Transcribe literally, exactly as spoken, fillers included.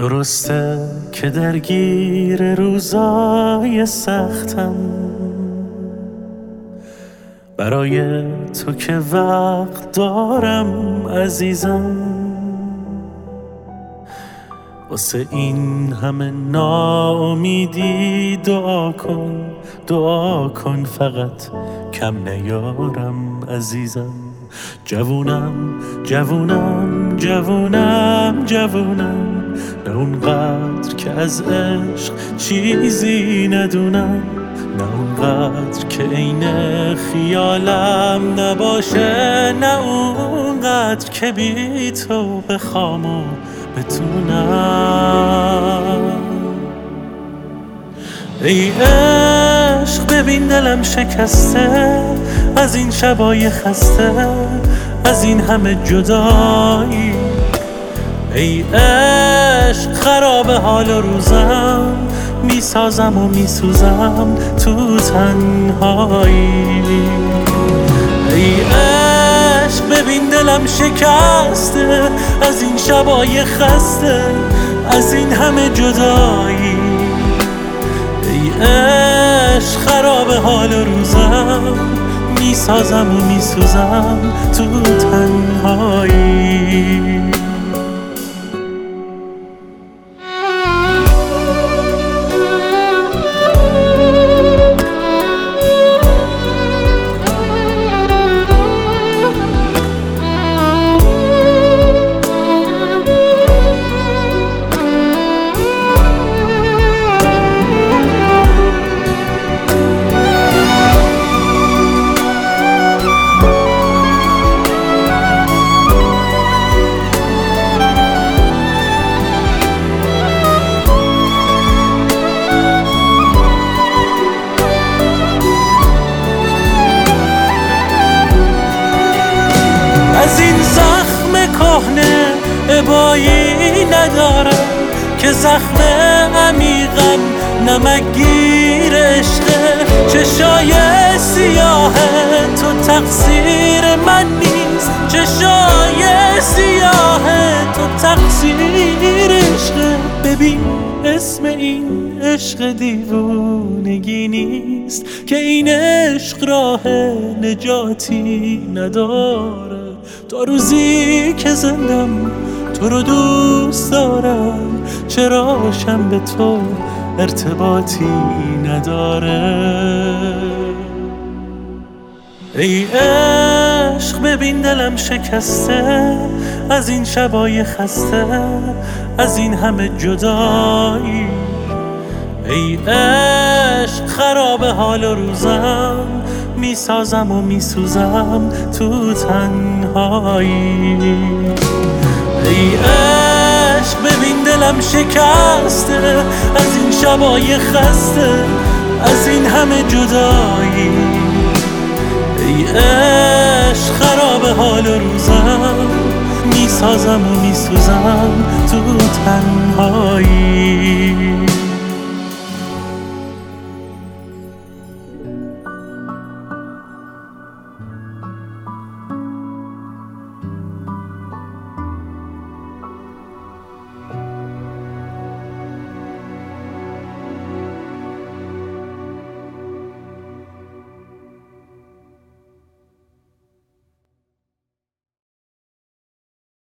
درسته که درگیر روزای سختم، برای تو که وقت دارم عزیزم. واسه این همه ناامیدی دعا کن، دعا کن فقط کم نیارم عزیزم. جوونم جوونم جوونم جوونم، نه اونقدر که از عشق چیزی ندونم، نه اونقدر که عین خیالم نباشه، نه اونقدر که بی تو بخوام و بتونم. ای عشق ببین دلم شکسته از این شبای خسته، از این همه جدایی. ای عشق خراب حال روزم، میسازم و میسوزم تو تنهایی. ای عشق ببین دلم شکسته از این شبای خسته، از این همه جدایی. ای عشق خراب حال روزم، میسازم و میسوزم تو تنهایی. از این زخم کهنه ابایی ندارم که زخم عمیقم نمکگیر عشقه. چشای سیاه تو تقصیر من نیست، چشای سیاه تو تقصیر عشقه. ببین اسم این عشق دیوونگی نیست که این عشق راه نجاتی نداره. تا روزی که زندم تو رو دوست دارم، چراشم به تو ارتباطی نداره. ای عشق ببین دلم شکسته از این شبای خسته، از این همه جدایی. ای عشق خراب حال روزم، میسازم و میسوزم تو تنهایی. ای عشق ببین دلم شکسته از این شبای خسته، از این همه جدایی. ای عشق خراب حال روزم، میسازم و میسوزم تو تنهایی.